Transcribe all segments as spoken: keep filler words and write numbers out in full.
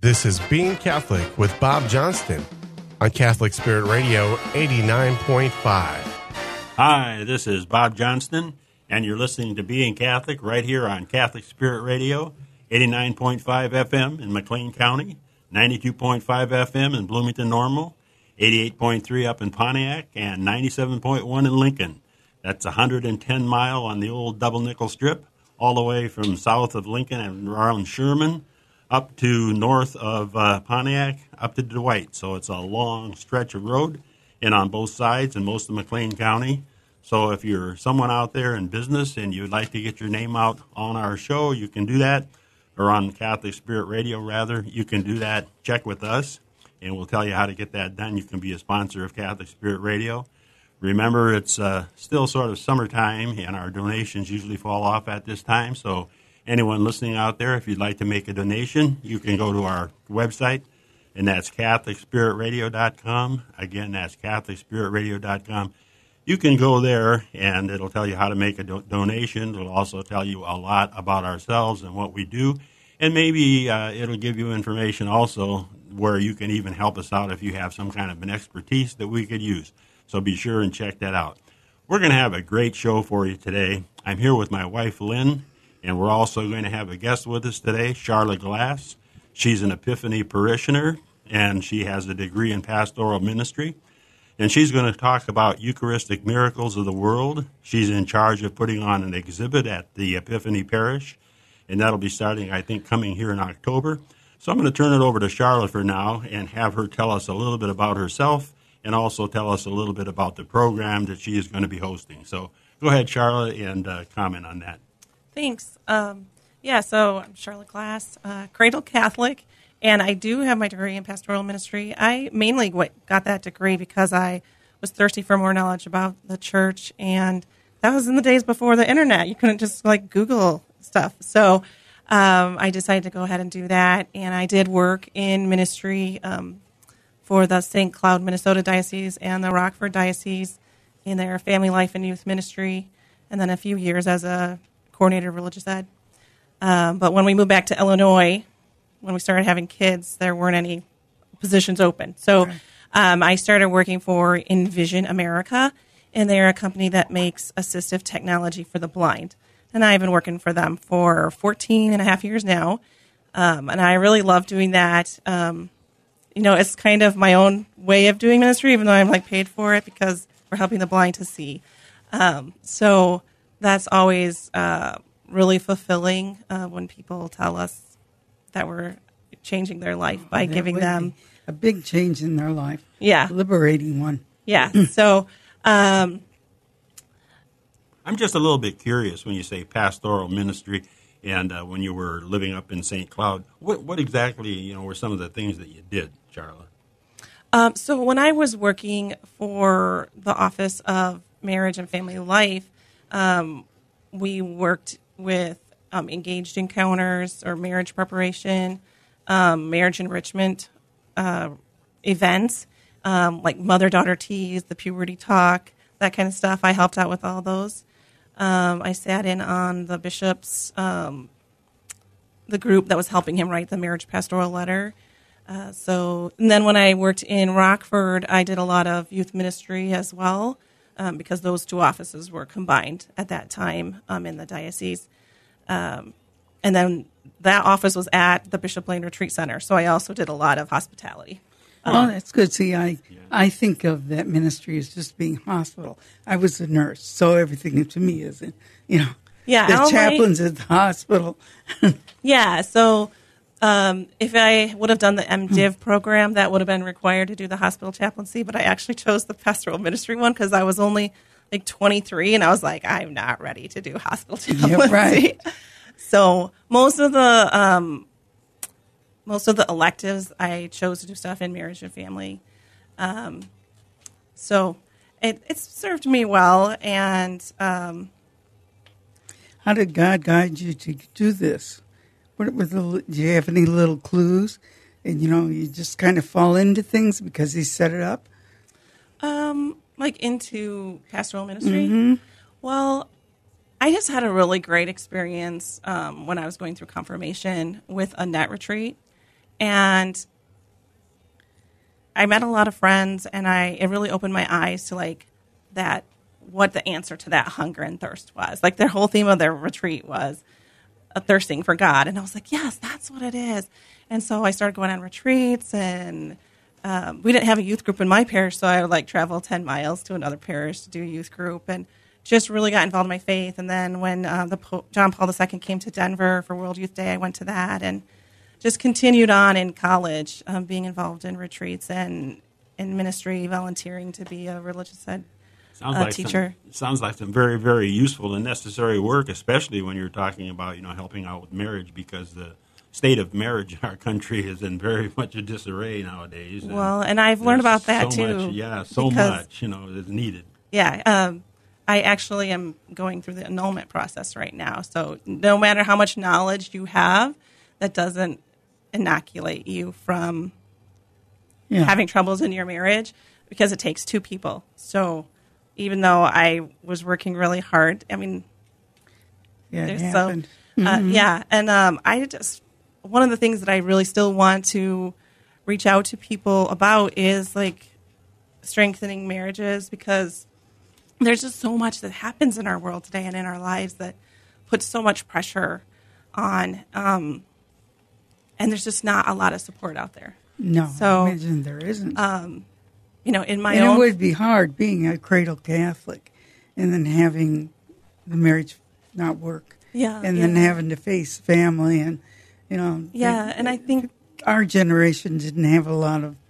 This is Being Catholic with Bob Johnston on Catholic Spirit Radio eighty-nine point five. Hi, this is Bob Johnston, and you're listening to Being Catholic right here on Catholic Spirit Radio eighty-nine point five F M in McLean County, ninety-two point five F M in Bloomington Normal, eighty-eight point three up in Pontiac, and ninety-seven point one in Lincoln. That's one hundred ten mile on the old double nickel strip, all the way from south of Lincoln and around Sherman up to north of uh, Pontiac, up to Dwight. So it's a long stretch of road, and on both sides in most of McLean County. So if you're someone out there in business and you'd like to get your name out on our show, you can do that, or on Catholic Spirit Radio, rather. You can do that. Check with us, and we'll tell you how to get that done. You can be a sponsor of Catholic Spirit Radio. Remember, it's uh, still sort of summertime, and our donations usually fall off at this time. So anyone listening out there, if you'd like to make a donation, you can go to our website, and that's Catholic Spirit Radio dot com. Again, that's Catholic Spirit Radio dot com. You can go there, and it'll tell you how to make a do- donation. It'll also tell you a lot about ourselves and what we do, and maybe uh, it'll give you information also where you can even help us out if you have some kind of an expertise that we could use. So be sure and check that out. We're going to have a great show for you today. I'm here with my wife, Lynn, and we're also going to have a guest with us today, Charlotte Glass. She's an Epiphany parishioner, and she has a degree in pastoral ministry. And she's going to talk about Eucharistic miracles of the world. She's in charge of putting on an exhibit at the Epiphany Parish, and that'll be starting, I think, coming here in October. So I'm going to turn it over to Charlotte for now and have her tell us a little bit about herself and also tell us a little bit about the program that she is going to be hosting. So go ahead, Charlotte, and uh, comment on that. Thanks. Um, yeah, so I'm Charlotte Glass, uh, Cradle Catholic, and I do have my degree in pastoral ministry. I mainly got that degree because I was thirsty for more knowledge about the church, and that was in the days before the internet. You couldn't just, like, Google stuff. So um, I decided to go ahead and do that, and I did work in ministry um, for the Saint Cloud, Minnesota Diocese and the Rockford Diocese in their family life and youth ministry, and then a few years as a coordinator of religious ed. Um, but when we moved back to Illinois, when we started having kids, there weren't any positions open. So um, I started working for Envision America, and they're a company that makes assistive technology for the blind. And I've been working for them for fourteen and a half years now, um, and I really love doing that. Um, you know, it's kind of my own way of doing ministry, even though I'm, like, paid for it because we're helping the blind to see. Um, so that's always uh, really fulfilling uh, when people tell us that we're changing their life by that giving them a big change in their life. Yeah. A liberating one. Yeah. So um, I'm just a little bit curious when you say pastoral ministry and uh, when you were living up in Saint Cloud. What, what exactly, you know, were some of the things that you did, Charlotte? Um, so when I was working for the Office of Marriage and Family Life, um, we worked with um, engaged encounters or marriage preparation, um, marriage enrichment uh, events, um, like mother-daughter teas, the puberty talk, that kind of stuff. I helped out with all those. Um, I sat in on the bishop's, um, the group that was helping him write the marriage pastoral letter. Uh, so, and then when I worked in Rockford, I did a lot of youth ministry as well, um, because those two offices were combined at that time um, in the diocese. Um, and then that office was at the Bishop Lane Retreat Center, so I also did a lot of hospitality. Oh, um, that's good. See, I I think of that ministry as just being hospital. I was a nurse, so everything to me is, you know, yeah, the I'll chaplains at the hospital. yeah, so um, if I would have done the MDiv program, that would have been required to do the hospital chaplaincy, but I actually chose the pastoral ministry one because I was only like twenty-three, and I was like, I'm not ready to do hospital chaplaincy. Yeah, right. So most of the um, most of the electives, I chose to do stuff in marriage and family. Um, so it, it's served me well. And um, how did God guide you to do this? What were the? Do you have any little clues? And you know, you just kind of fall into things because He set it up. Um, like into pastoral ministry. Mm-hmm. Well, I just had a really great experience um, when I was going through confirmation with a net retreat. and I met a lot of friends, and I it really opened my eyes to like that what the answer to that hunger and thirst was. Like their whole theme of their retreat was a thirsting for God, and I was like, yes, that's what it is. And so I started going on retreats, and um, we didn't have a youth group in my parish, so I would like travel ten miles to another parish to do a youth group, and just really got involved in my faith. And then when uh, the Pope, John Paul the Second came to Denver for World Youth Day, I went to that, and just continued on in college, um, being involved in retreats and in ministry, volunteering to be a religious ed sounds uh, like teacher. Some, sounds like some very, very useful and necessary work, especially when you're talking about, you know, helping out with marriage, because the state of marriage in our country is in very much a disarray nowadays. And well, and I've learned about that, so too. Much, yeah, so much, you know, is needed. Yeah, um, I actually am going through the annulment process right now. So no matter how much knowledge you have, that doesn't inoculate you from Yeah. having troubles in your marriage, because it takes two people. So even though I was working really hard, I mean, Yeah, it there's so happened. uh, Mhm. yeah, and um, I just one of the things that I really still want to reach out to people about is like strengthening marriages, because there's just so much that happens in our world today and in our lives that puts so much pressure on, um, and there's just not a lot of support out there. No, So, imagine there isn't. You know, in my and own it would be hard being a cradle Catholic and then having the marriage not work. Yeah, And then yeah. having to face family and, you know. yeah, they- and I think our generation didn't have a lot of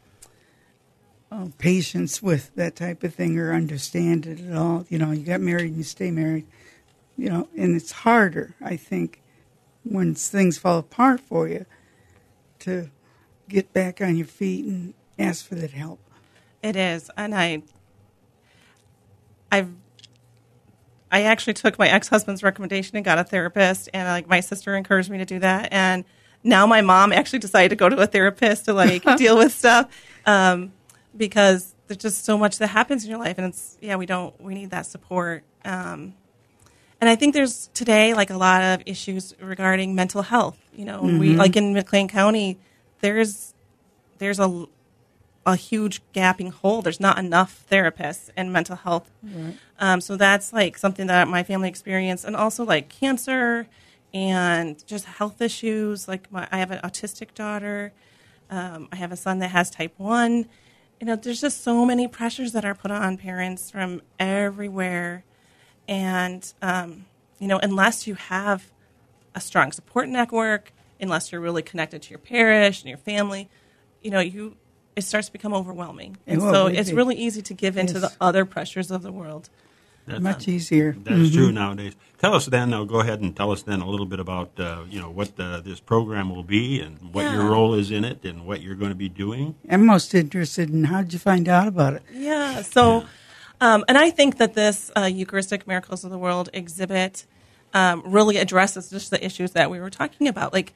uh, patience with that type of thing or understand it at all. You know, you got married and you stay married, you know, and it's harder, I think, when things fall apart for you to get back on your feet and ask for that help. it is, and I, I've, I actually took my ex-husband's recommendation and got a therapist, and like my sister encouraged me to do that, and now my mom actually decided to go to a therapist to like deal with stuff, um, because there's just so much that happens in your life, and it's yeah, we don't we need that support, um, and I think there's today like a lot of issues regarding mental health. You know, we like in McLean County, there's there's a a huge gaping hole. There's not enough therapists in mental health. Right. Um, so that's like something that my family experienced, and also like cancer and just health issues. Like my, I have an autistic daughter. Um, I have a son that has type one. You know, there's just so many pressures that are put on parents from everywhere. And, um, you know, unless you have a strong support network, unless you're really connected to your parish and your family, you know, you it starts to become overwhelming. And Well, so it- it's it- really easy to give into yes. the other pressures of the world. That's, Much easier. that's true nowadays. Tell us then, now go ahead and tell us then a little bit about, uh, you know, what the, this program will be and what your Yeah. role is in it and what you're going to be doing. I'm most interested in how did you find out about it? Yeah. So, um, and I think that this uh, Eucharistic Miracles of the World exhibit um, really addresses just the issues that we were talking about. Like,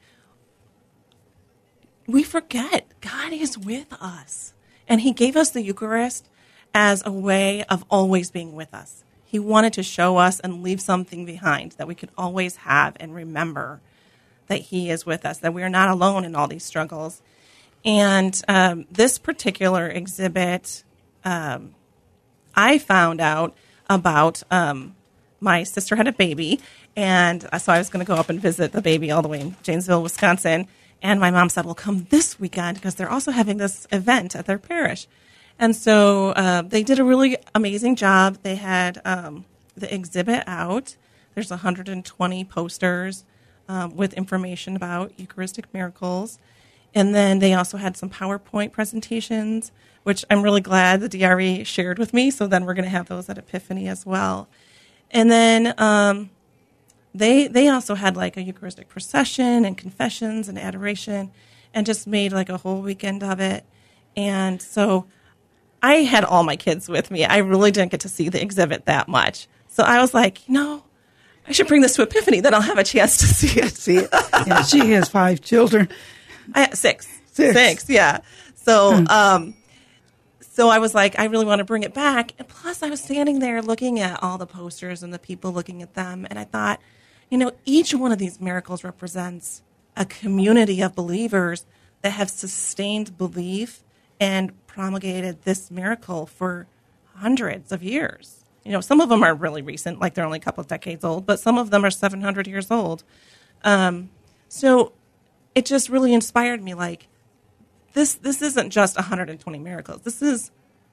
we forget God is with us, and He gave us the Eucharist as a way of always being with us. He wanted to show us and leave something behind that we could always have and remember that He is with us, that we are not alone in all these struggles. And um, this particular exhibit, um, I found out about um, my sister had a baby, and so I was going to go up and visit the baby all the way in Janesville, Wisconsin. And my mom said, well, come this weekend because they're also having this event at their parish. And so uh, they did a really amazing job. They had um, the exhibit out. There's one hundred twenty posters um, with information about Eucharistic miracles. And then they also had some PowerPoint presentations, which I'm really glad the D R E shared with me. So then we're going to have those at Epiphany as well. And then um, they they also had like a Eucharistic procession and confessions and adoration, and just made like a whole weekend of it. And so I had all my kids with me. I really didn't get to see the exhibit that much. So I was like, no, I should bring this to Epiphany. Then I'll have a chance to see it. See it? Yeah, she has five children. I, six. Six. Six, yeah. So, um, so I was like, I really want to bring it back. And plus, I was standing there looking at all the posters and the people looking at them. And I thought, you know, each one of these miracles represents a community of believers that have sustained belief and promulgated this miracle for hundreds of years. You know, some of them are really recent, like they're only a couple of decades old, but some of them are seven hundred years old. Um, so it just really inspired me, like, this this isn't just one hundred twenty miracles. This is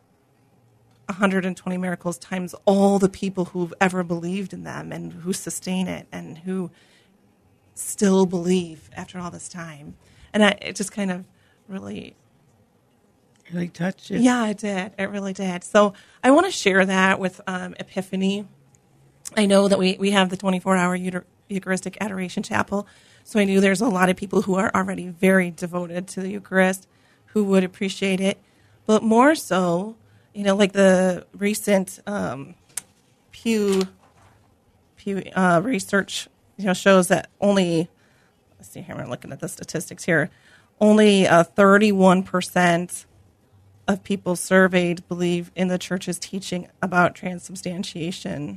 one hundred twenty miracles times all the people who've ever believed in them and who sustain it and who still believe after all this time. And I, it just kind of really... Really touched you. Yeah, it did. It really did. So I want to share that with um, Epiphany. I know that we, we have the twenty-four hour Euchar- Eucharistic Adoration Chapel, so I knew there's a lot of people who are already very devoted to the Eucharist who would appreciate it. But more so, you know, like the recent um, Pew Pew uh, research, you know, shows that only, let's see here, I'm looking at the statistics here, only uh, thirty-one percent of people surveyed believe in the church's teaching about transubstantiation.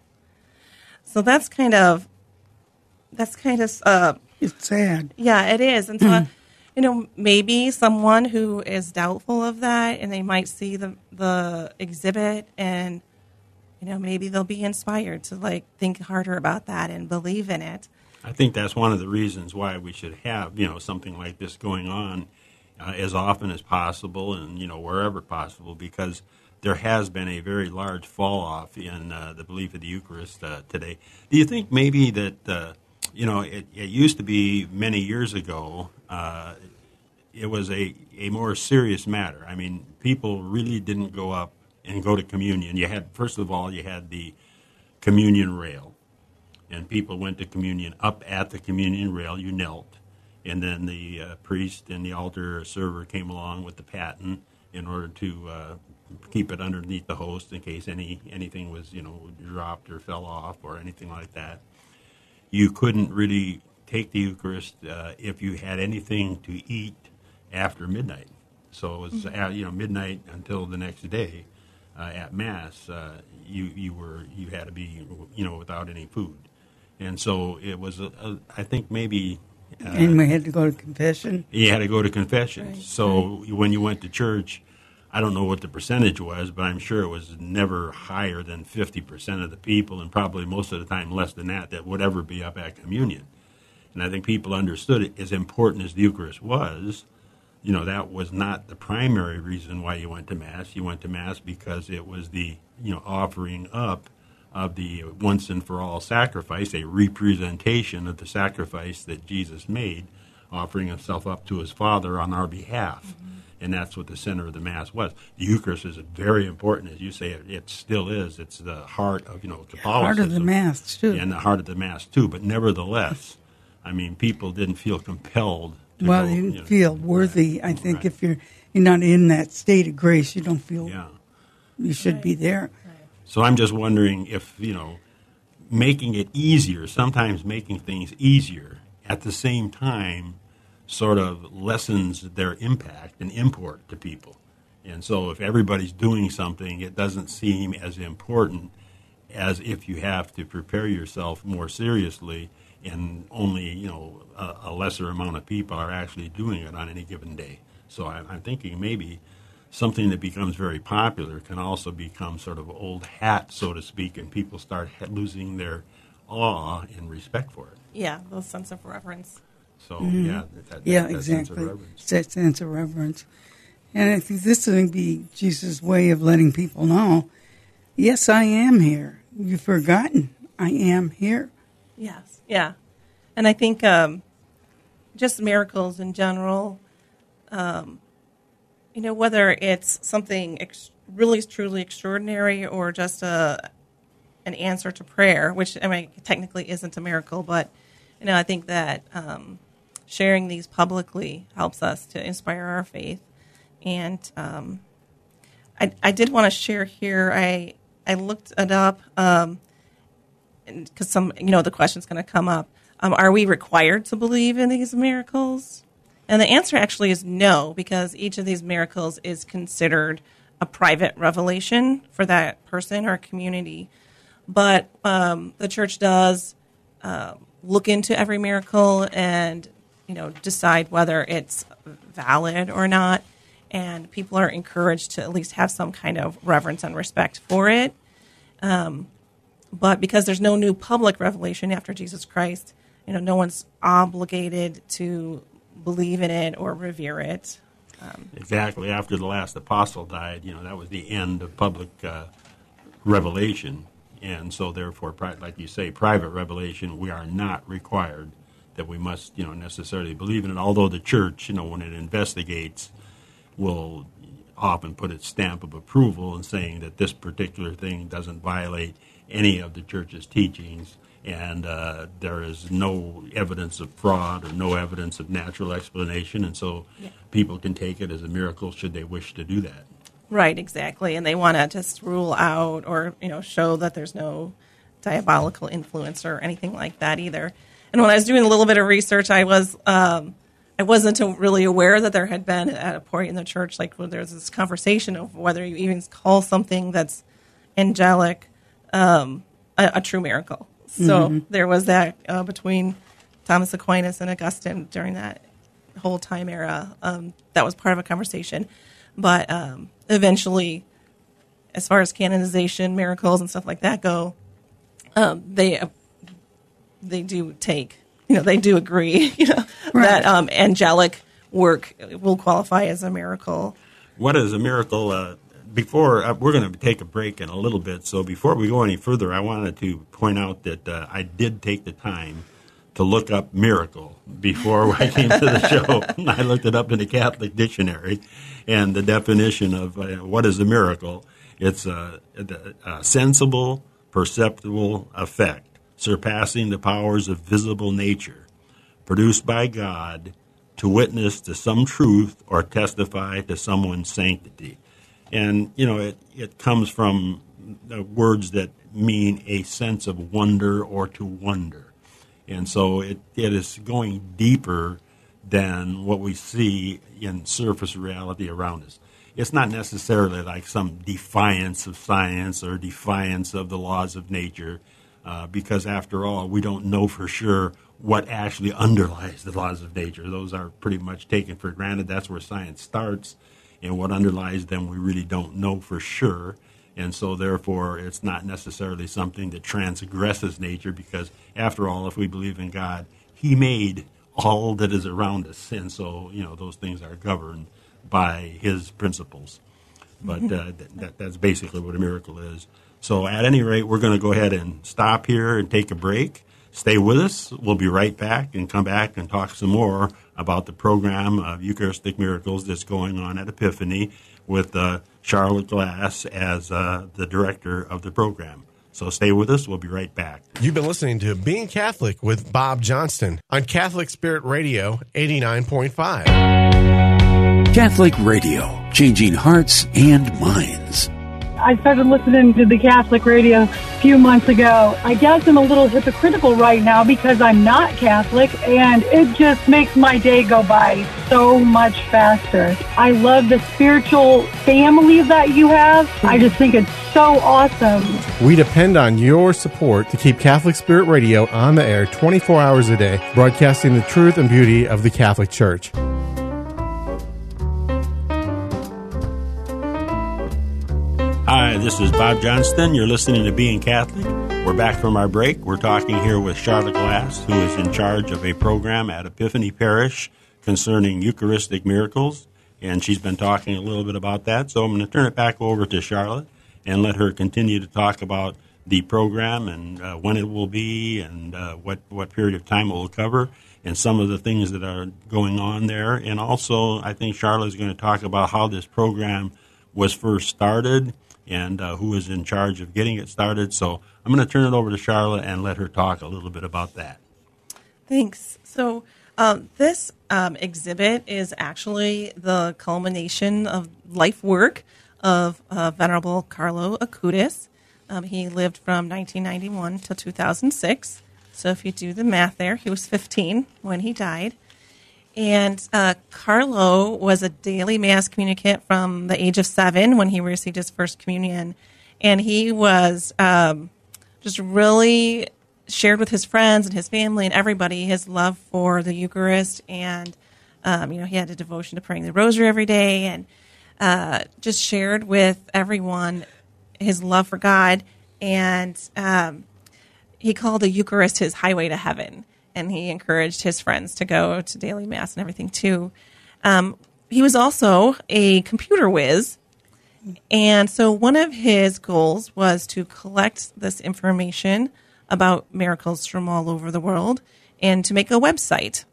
So that's kind of, that's kind of, uh, it's sad. Yeah, it is. And so, uh, you know, maybe someone who is doubtful of that and they might see the, the exhibit and, you know, maybe they'll be inspired to like think harder about that and believe in it. I think that's one of the reasons why we should have, you know, something like this going on Uh, as often as possible and, you know, wherever possible, because there has been a very large fall-off in uh, the belief of the Eucharist uh, today. Do you think maybe that, uh, you know, it, it used to be many years ago, uh, it was a, a more serious matter. I mean, people really didn't go up and go to communion. You had, first of all, you had the communion rail, and people went to communion up at the communion rail. You knelt. And then the uh, priest and the altar server came along with the paten in order to uh, keep it underneath the host in case any anything was, you know, dropped or fell off or anything like that. You couldn't really take the Eucharist uh, if you had anything to eat after midnight. So it was, mm-hmm. at, you know, midnight until the next day uh, at Mass. Uh, you you were you had to be, you know, without any food, and so it was. A, a, I think maybe. Uh, and we had to go to confession. You had to go to confession. Right, so right. when you went to church, I don't know what the percentage was, but I'm sure it was never higher than fifty percent of the people, and probably most of the time less than that, that would ever be up at communion. And I think people understood it. As important as the Eucharist was, you know, that was not the primary reason why you went to Mass. You went to Mass because it was the, you know, offering up of the once and for all sacrifice, a representation of the sacrifice that Jesus made, offering himself up to his Father on our behalf. Mm-hmm. And that's what the center of the Mass was. The Eucharist is very important, as you say, it, it still is. It's the heart of, you know, Catholicism. Heart of the Mass, too. And the heart of the Mass, too. But nevertheless, I mean, people didn't feel compelled to well, go, you didn't you know, feel worthy. right, I think right. if you're, you're not in that state of grace, you don't feel Yeah. you should Right. be there. So I'm just wondering if, you know, making it easier, sometimes making things easier, at the same time sort of lessens their impact and import to people. And so if everybody's doing something, it doesn't seem as important as if you have to prepare yourself more seriously and only, you know, a, a lesser amount of people are actually doing it on any given day. So I'm, I'm thinking maybe something that becomes very popular can also become sort of old hat, so to speak, and people start losing their awe and respect for it. Yeah, the sense of reverence. So, Mm-hmm. yeah, that, that, Yeah, that exactly. sense of reverence. That sense of reverence. And I think this would be Jesus' way of letting people know, yes, I am here. You've forgotten. I am here. Yes, yeah. And I think um, just miracles in general, um, you know, whether it's something ex- really truly extraordinary or just a an answer to prayer, which, I mean, technically isn't a miracle, but, you know, I think that um, sharing these publicly helps us to inspire our faith. And um, I, I did want to share here, I, I looked it up, um, because some, you know, the question's going to come up. Um, are we required to believe in these miracles? And the answer actually is no, because each of these miracles is considered a private revelation for that person or community. But um, the church does uh, look into every miracle and, you know, decide whether it's valid or not. And people are encouraged to at least have some kind of reverence and respect for it. Um, but because there's no new public revelation after Jesus Christ, you know, no one's obligated to believe in it or revere it. Um, exactly. After the last apostle died, you know, that was the end of public uh, revelation. And so, therefore, pri- like you say, private revelation, we are not required that we must, you know, necessarily believe in it. Although the church, you know, when it investigates, will often put its stamp of approval in saying that this particular thing doesn't violate any of the church's teachings, and uh, there is no evidence of fraud or no evidence of natural explanation, and so yeah. people can take it as a miracle should they wish to do that. Right, exactly, and they want to just rule out or, you know, show that there's no diabolical influence or anything like that either. And when I was doing a little bit of research, I was um, I wasn't really aware that there had been at a point in the church, like where there's this conversation of whether you even call something that's angelic um, a, a true miracle. So mm-hmm. there was that uh, between Thomas Aquinas and Augustine during that whole time era. Um, that was part of a conversation. But um, eventually, as far as canonization, miracles, and stuff like that go, um, they uh, they do take, you know, they do agree, you know, right. that um, angelic work will qualify as a miracle. What is a miracle? Uh, before uh, we're going to take a break in a little bit, so before we go any further, I wanted to point out that uh, I did take the time to look up miracle before I came to the show. I looked it up in the Catholic dictionary, and the definition of uh, what is a miracle, it's a, a, a sensible, perceptible effect, surpassing the powers of visible nature, produced by God to witness to some truth or testify to someone's sanctity. And, you know, it, it comes from the words that mean a sense of wonder or to wonder. And so it, it is going deeper than what we see in surface reality around us. It's not necessarily like some defiance of science or defiance of the laws of nature, uh, because after all, we don't know for sure what actually underlies the laws of nature. Those are pretty much taken for granted. That's where science starts, and what underlies them we really don't know for sure. And so, therefore, it's not necessarily something that transgresses nature because, after all, if we believe in God, He made all that is around us. And so, you know, those things are governed by His principles. But uh, that, that's basically what a miracle is. So, at any rate, we're going to go ahead and stop here and take a break. Stay with us. We'll be right back and come back and talk some more about the program of Eucharistic Miracles that's going on at Epiphany with uh, Charlotte Glass as uh, the director of the program. So stay with us. We'll be right back. You've been listening to Being Catholic with Bob Johnston on Catholic Spirit Radio eighty-nine point five. Catholic Radio, changing hearts and minds. I started listening to the Catholic radio a few months ago. I guess I'm a little hypocritical right now because I'm not Catholic, and it just makes my day go by so much faster. I love the spiritual family that you have. I just think it's so awesome. We depend on your support to keep Catholic Spirit Radio on the air twenty-four hours a day, broadcasting the truth and beauty of the Catholic Church. Hi, this is Bob Johnston. You're listening to Being Catholic. We're back from our break. We're talking here with Charlotte Glass, who is in charge of a program at Epiphany Parish concerning Eucharistic miracles, and she's been talking a little bit about that. So I'm going to turn it back over to Charlotte and let her continue to talk about the program and uh, when it will be and uh, what, what period of time it will cover and some of the things that are going on there. And also, I think Charlotte is going to talk about how this program was first started and uh, who is in charge of getting it started. So I'm going to turn it over to Charlotte and let her talk a little bit about that. Thanks. So um, this um, exhibit is actually the culmination of life work of uh, Venerable Carlo Acutis. Um, he lived from nineteen ninety-one to two thousand six. So if you do the math there, he was fifteen when he died. And uh, Carlo was a daily Mass communicant from the age of seven when he received his first communion. And he was um, just really shared with his friends and his family and everybody his love for the Eucharist. And, um, you know, he had a devotion to praying the rosary every day, and uh, just shared with everyone his love for God. And um, he called the Eucharist his highway to heaven. And he encouraged his friends to go to daily Mass and everything, too. Um, he was also a computer whiz. And so one of his goals was to collect this information about miracles from all over the world and to make a website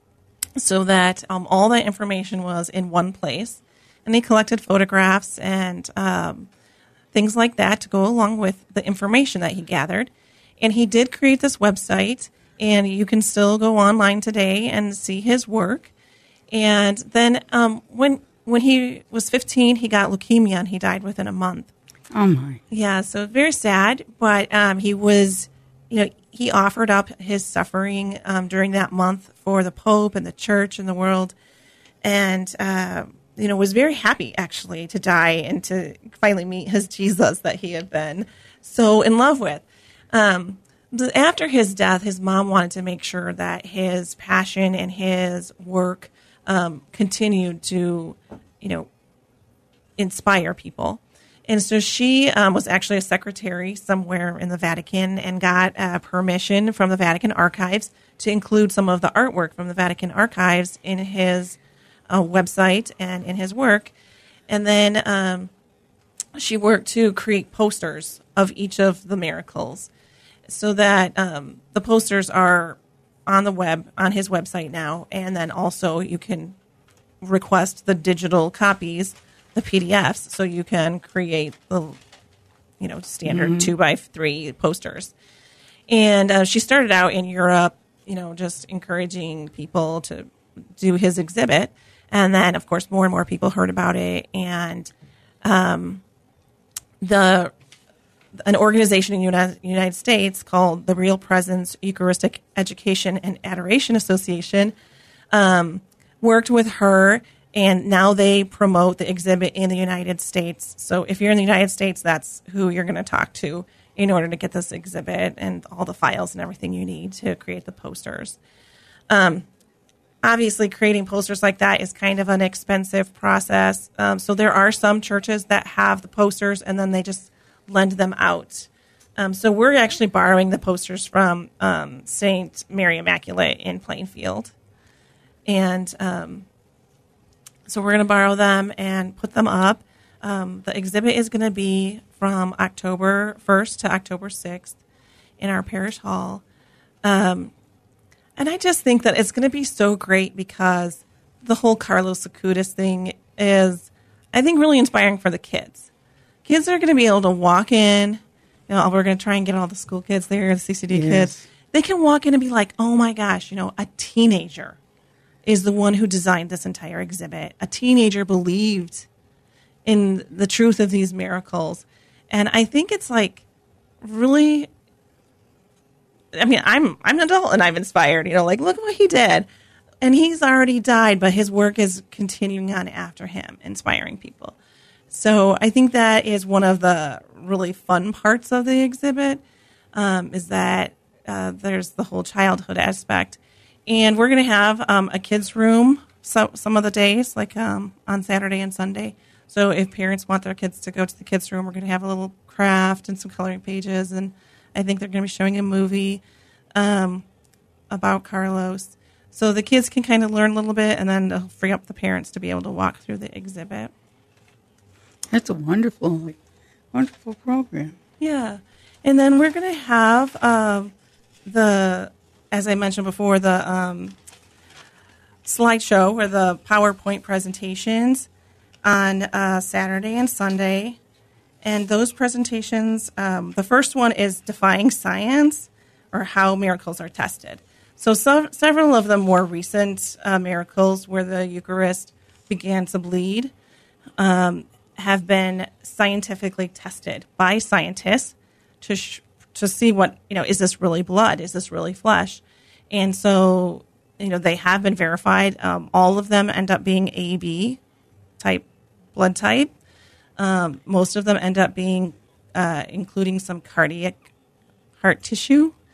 so that um, all that information was in one place. And he collected photographs and um, things like that to go along with the information that he gathered. And he did create this website, and you can still go online today and see his work. And then um, when when he was fifteen, he got leukemia, and he died within a month. Oh, my. Yeah, so very sad. But um, he was, you know, he offered up his suffering um, during that month for the Pope and the Church and the world, and uh, you know, was very happy actually to die and to finally meet his Jesus that he had been so in love with. Um, after his death, his mom wanted to make sure that his passion and his work um, continued to, you know, inspire people. And so she um, was actually a secretary somewhere in the Vatican and got uh, permission from the Vatican Archives to include some of the artwork from the Vatican Archives in his uh, website and in his work. And then um, she worked to create posters of each of the miracles so that um, the posters are on the web, on his website now. And then also you can request the digital copies, the P D Fs, so you can create the, you know, standard mm-hmm. two by three posters. And uh, she started out in Europe, you know, just encouraging people to do his exhibit. And then, of course, more and more people heard about it. And um, the an organization in the United, United States called the Real Presence Eucharistic Education and Adoration Association um, worked with her. And now they promote the exhibit in the United States. So if you're in the United States, that's who you're going to talk to in order to get this exhibit and all the files and everything you need to create the posters. Um, obviously, creating posters like that is kind of an expensive process. Um, so there are some churches that have the posters and then they just lend them out. Um, so we're actually borrowing the posters from um, Saint Mary Immaculate in Plainfield. And um So we're going to borrow them and put them up. Um, the exhibit is going to be from October first to October sixth in our parish hall. Um, and I just think that it's going to be so great because the whole Carlos Acutis thing is, I think, really inspiring for the kids. Kids are going to be able to walk in. You know, we're going to try and get all the school kids there, the C C D yes. kids. They can walk in and be like, oh, my gosh, you know, a teenager is the one who designed this entire exhibit. A teenager believed in the truth of these miracles. And I think it's like really, I mean, I'm I'm an adult and I'm inspired, you know, like, look what he did. And he's already died, but his work is continuing on after him, inspiring people. So I think that is one of the really fun parts of the exhibit, um, is that uh, there's the whole childhood aspect. And we're going to have um, a kids' room so, some of the days, like um, on Saturday and Sunday. So if parents want their kids to go to the kids' room, we're going to have a little craft and some coloring pages. And I think they're going to be showing a movie um, about Carlos. So the kids can kind of learn a little bit, and then it'll free up the parents to be able to walk through the exhibit. That's a wonderful, wonderful program. Yeah. And then we're going to have um, the... as I mentioned before, the um, slideshow or the PowerPoint presentations on uh, Saturday and Sunday. And those presentations, um, the first one is Defying Science, or How Miracles Are Tested. So, so several of the more recent uh, miracles where the Eucharist began to bleed um, have been scientifically tested by scientists to sh- to see what, you know, is this really blood? Is this really flesh? And so, you know, they have been verified. Um, all of them end up being A B type blood type. Um, most of them end up being, uh, including some cardiac heart tissue.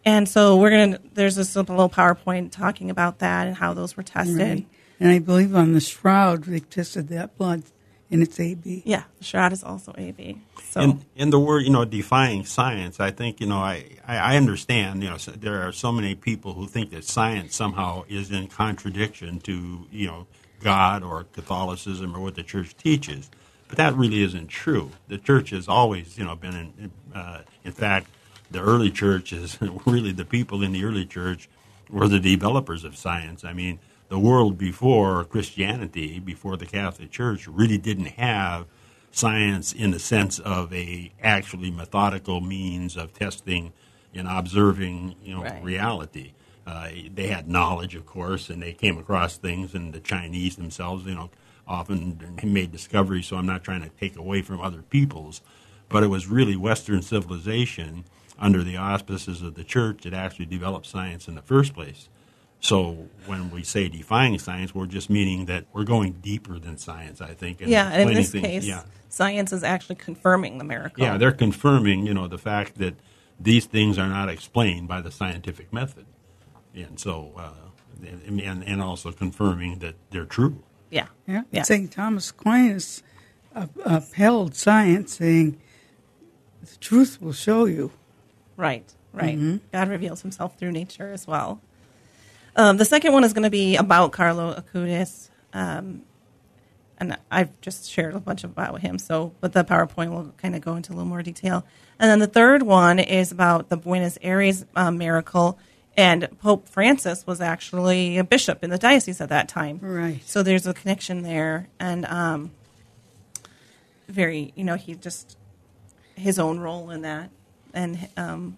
And so we're going to, there's this little PowerPoint talking about that and how those were tested. Right. And I believe on the shroud, they tested that blood, and it's A B. Yeah, the shroud is also A B. So. In, in the word, you know, defying science, I think, you know, I, I, I understand, you know, so there are so many people who think that science somehow is in contradiction to, you know, God or Catholicism or what the church teaches. But that really isn't true. The church has always, you know, been, in, uh, in fact, the early church is really the people in the early church were the developers of science. I mean, the world before Christianity, before the Catholic Church, really didn't have science in the sense of a actually methodical means of testing and observing, you know, right. reality. Uh, they had knowledge, of course, and they came across things, and the Chinese themselves, you know, often made discoveries, so I'm not trying to take away from other people's, but it was really Western civilization under the auspices of the church that actually developed science in the first place. So when we say defying science, we're just meaning that we're going deeper than science, I think. And yeah, and in this things. case, yeah. science is actually confirming the miracle. Yeah, they're confirming, you know, the fact that these things are not explained by the scientific method. And so, uh, and, and also confirming that they're true. Yeah. Yeah. yeah. Saint Thomas Aquinas upheld science, saying, the truth will show you. Right, right. Mm-hmm. God reveals himself through nature as well. Um, the second one is going to be about Carlo Acutis, um, and I've just shared a bunch about him. So, but the PowerPoint will kind of go into a little more detail. And then the third one is about the Buenos Aires uh, miracle, and Pope Francis was actually a bishop in the diocese at that time. Right. So there's a connection there, and um, very, you know, he just his own role in that, and um,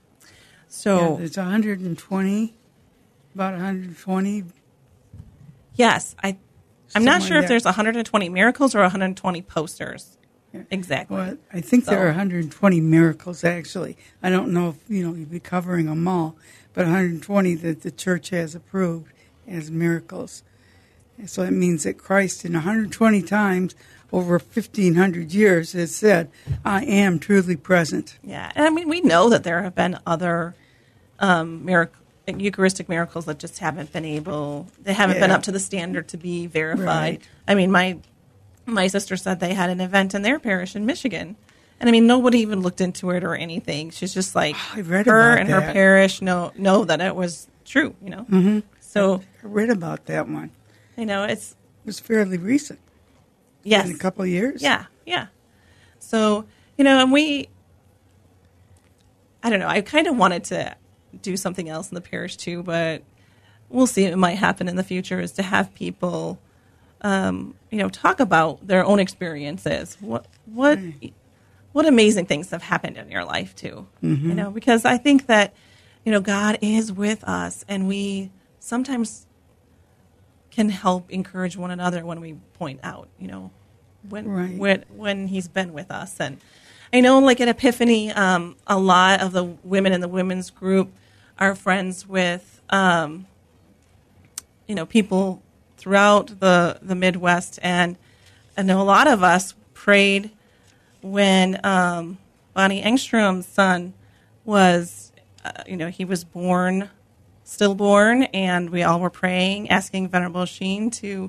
so yeah, there's one hundred twenty. About one hundred twenty. Yes, I. I'm not Something sure like if that. there's one hundred twenty miracles or one hundred twenty posters. Yeah. Exactly. Well, I think So- there are one hundred twenty miracles, actually. I don't know if, you know, you'd be covering them all, but one hundred twenty that the church has approved as miracles. And so it means that Christ, in one hundred twenty times over fifteen hundred years, has said, I am truly present. Yeah, and I mean we know that there have been other um, miracle, Eucharistic miracles that just haven't been able. They haven't been Yeah. up to the standard to be verified. Right. I mean, my my sister said they had an event in their parish in Michigan, and I mean nobody even looked into it or anything. She's just like I read her about and her that. parish know know that it was true. You know, Mm-hmm. so I read about that one. you know it's It was fairly recent. yes, In a couple of years. Yeah, yeah. So, you know, and we, I don't know, I kind of wanted to do something else in the parish too, but we'll see. It might happen in the future is to have people, um, you know, talk about their own experiences. What, what, Right. what amazing things have happened in your life too, Mm-hmm. you know, because I think that, you know, God is with us and we sometimes can help encourage one another when we point out, you know, when Right. when when he's been with us. And I know, like at Epiphany, um, a lot of the women in the women's group are friends with, um, you know, people throughout the the Midwest, and I know a lot of us prayed when um, Bonnie Engstrom's son was, uh, you know, he was born. Stillborn, and we all were praying, asking Venerable Sheen to,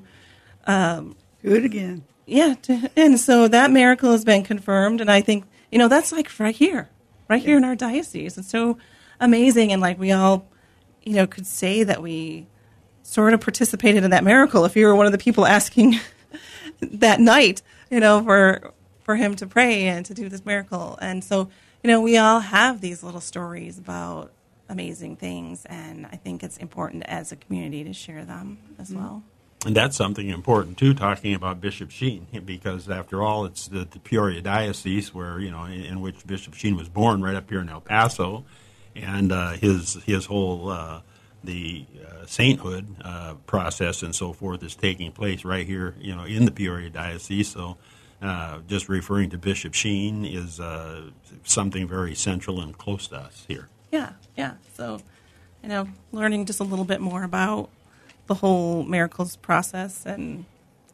Do it again. yeah, to, and so that miracle has been confirmed, and I think, you know, that's like right here, right here in our diocese. It's so amazing, and like we all, you know, could say that we sort of participated in that miracle if you were one of the people asking that night, you know, for for him to pray and to do this miracle. And so, you know, we all have these little stories about amazing things, and I think it's important as a community to share them as well. And that's something important, too, talking about Bishop Sheen, because after all, it's the, the Peoria Diocese where, you know, in, in which Bishop Sheen was born right up here in El Paso, and uh, his his whole, uh, the uh, sainthood uh, process and so forth is taking place right here, you know, in the Peoria Diocese. So uh, just referring to Bishop Sheen is uh, something very central and close to us here. Yeah, yeah. So, you know, learning just a little bit more about the whole miracles process, and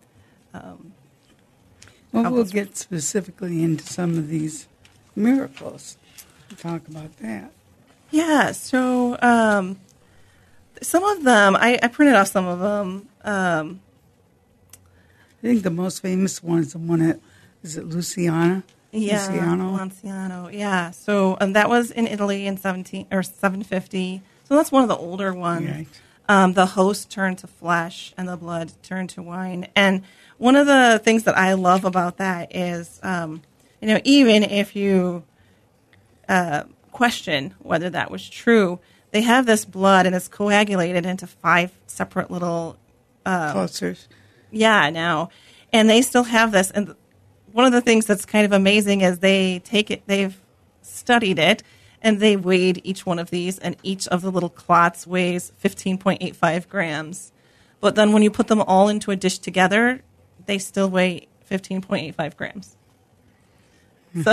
um, Well, How we'll was- get specifically into some of these miracles. We'll talk about that. Yeah, so um, some of them, I, I printed off some of them. Um, I think the most famous one is the one at, is it Luciana? yeah, Luciano? Lanciano. Yeah, so um, that was in Italy in seventeen or seven fifty. So that's one of the older ones. Right. Um, the host turned to flesh and the blood turned to wine. And one of the things that I love about that is, um, you know, even if you uh, question whether that was true, they have this blood and it's coagulated into five separate little, uh, Clusters. yeah, now, and they still have this. And one of the things that's kind of amazing is they take it, they've studied it, and they weighed each one of these, and each of the little clots weighs fifteen point eight five grams. But then when you put them all into a dish together, they still weigh fifteen point eight five grams. So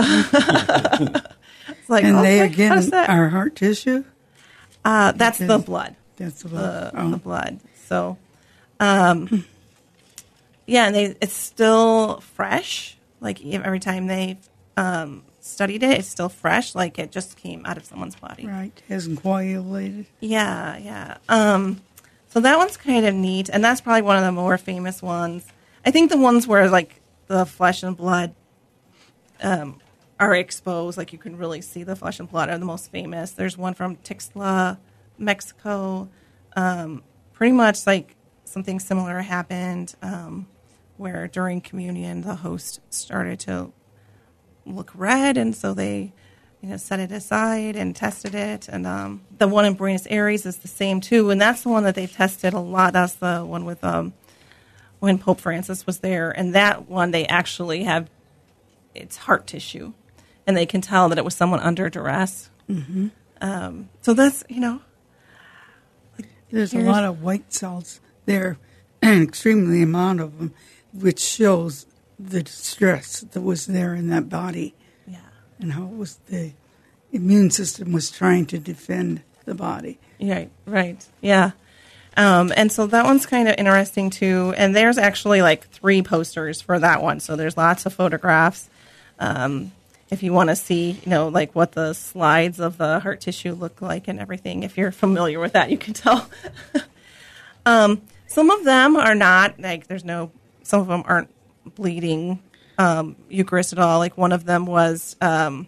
it's like, And oh, they, like, how does again, that- are heart tissue? uh, that's the because- blood. That's the The, blood. the Oh. blood. So, um, yeah, and they it's still fresh. Like every time they um, studied it, it's still fresh. Like it just came out of someone's body. Right. Hasn't coagulated. Yeah, yeah. Um, so that one's kind of neat, and that's probably one of the more famous ones. I think the ones where like the flesh and blood um, are exposed, like you can really see the flesh and blood, are the most famous. There's one from Tixla, Mexico. Um, pretty much like something similar happened um, where during communion the host started to look red, and so they you know, set it aside and tested it. And um, the one in Buenos Aires is the same too, and that's the one that they've tested a lot. That's the one with um, when Pope Francis was there, and that one they actually have it's heart tissue, and they can tell that it was someone under duress. Mm-hmm. Um, so that's you know, There's a here's- lot of white cells there, an extremely amount of them, which shows the distress that was there in that body yeah, and how it was the immune system was trying to defend the body. right, right, yeah. Um, and so that one's kind of interesting too. And there's actually like three posters for that one. So there's lots of photographs. Um, if you want to see, you know, like what the slides of the heart tissue look like and everything, if you're familiar with that, you can tell. um, some of them are not like there's no. Some of them aren't bleeding um, Eucharist at all. Like one of them was um,